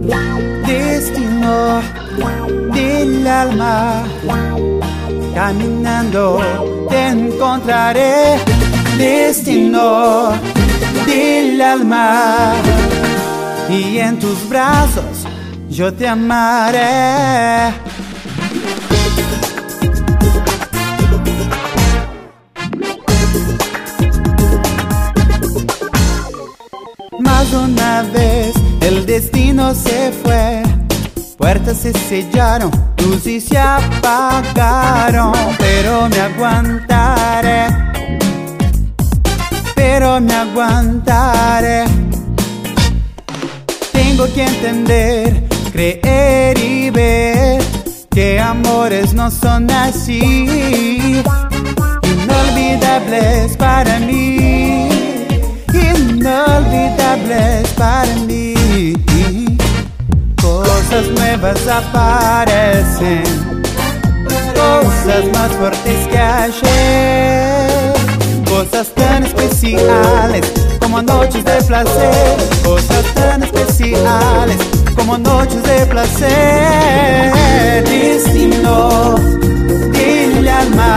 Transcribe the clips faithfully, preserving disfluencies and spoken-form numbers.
destino del alma. Caminando te encontraré, destino del alma. Y en tus brazos yo te amaré. Más una vez el destino se fue, puertas se sellaron, luces se apagaron. Pero me aguantaré, pero me aguantaré. Tengo que entender, creer y ver que amores no son así, inolvidables para mí, inolvidables para mí. Cosas nuevas aparecen, cosas más fuertes que ayer, cosas tan especiales como noches de placer, cosas tan especiales como noches de placer. Destino del alma,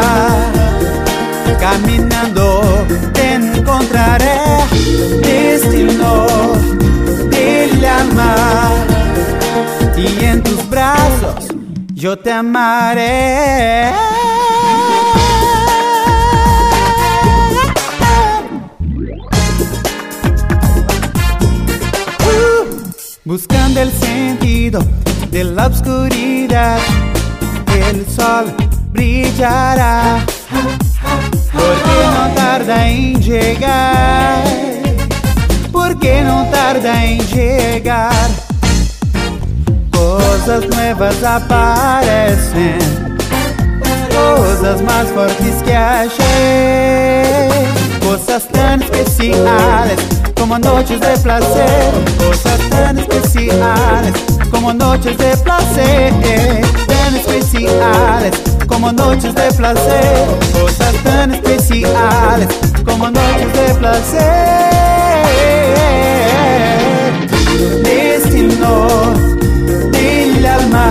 caminando te encontraré, destino del alma. Y en tus brazos yo te amaré. Buscando el sentido de la oscuridad, el sol brillará, porque no tarda en llegar, porque no tarda en llegar. Cosas nuevas aparecen, cosas más fuertes que ayer, cosas tan especiales como noches de placer, cosas tan especiales como noches de placer, tan especiales como noches de placer, cosas tan especiales como noches de placer. Destino del alma,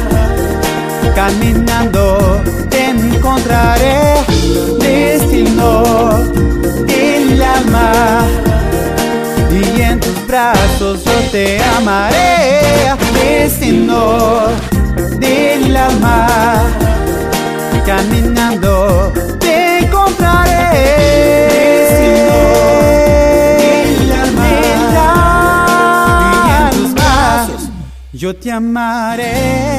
caminando te encontraré, destino del alma. Y en tus brazos yo te amaré, destino del alma. Caminando te encontraré, destino del alma. Y en tus brazos yo te amaré.